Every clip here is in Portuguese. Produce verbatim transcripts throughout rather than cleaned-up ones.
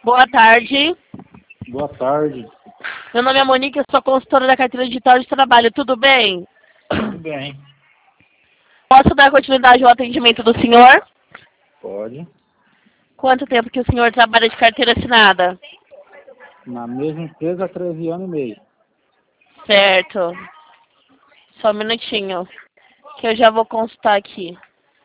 Boa tarde. Boa tarde. Meu nome é Monique, eu sou consultora da carteira digital de trabalho. Tudo bem? Tudo bem. Posso dar continuidade ao atendimento do senhor? Pode. Quanto tempo que o senhor trabalha de carteira assinada? Na mesma empresa há treze anos e meio. Certo. Só um minutinho, que eu já vou consultar aqui.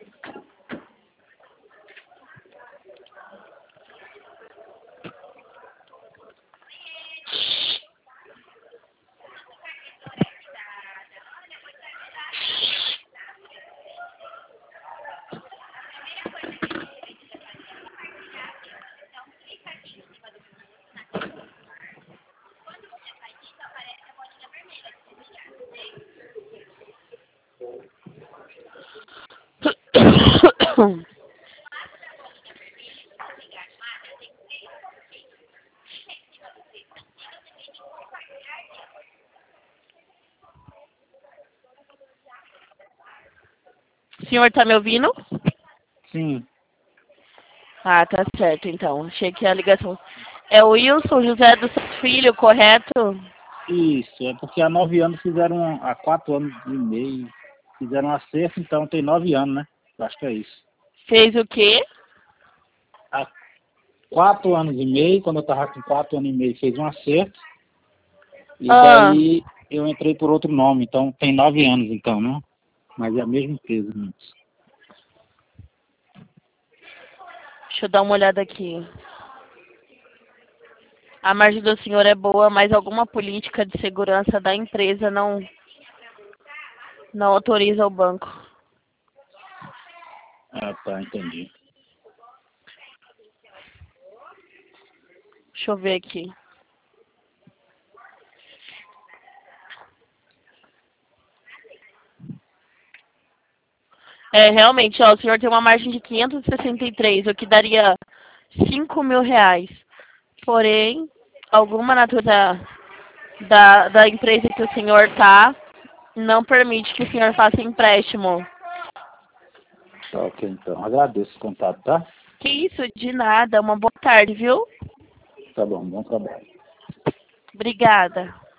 O senhor está me ouvindo? Sim. Ah, tá certo, então. Achei que a ligação... É o Wilson José do Santos Filho, correto? Isso, é porque há nove anos fizeram, há quatro anos e meio, fizeram um acerto, então tem nove anos, né? Eu acho que é isso. Fez o quê? Há quatro anos e meio, quando eu estava com quatro anos e meio, fez um acerto. E Ah, daí eu entrei por outro nome, então tem nove anos então, né? Mas é a mesma empresa, né? deixa eu dar uma olhada aqui. A margem do senhor é boa, mas alguma política de segurança da empresa não, não autoriza o banco. Ah, tá, entendi. Deixa eu ver aqui. É, realmente, ó, o senhor tem uma margem de quinhentos e sessenta e três, o que daria cinco mil reais. Porém, alguma natureza da, da empresa que o senhor tá não permite que o senhor faça empréstimo. Tá, ok, então. Agradeço o contato, tá? Que isso, de nada. Uma boa tarde, viu? Tá bom, bom trabalho. Obrigada.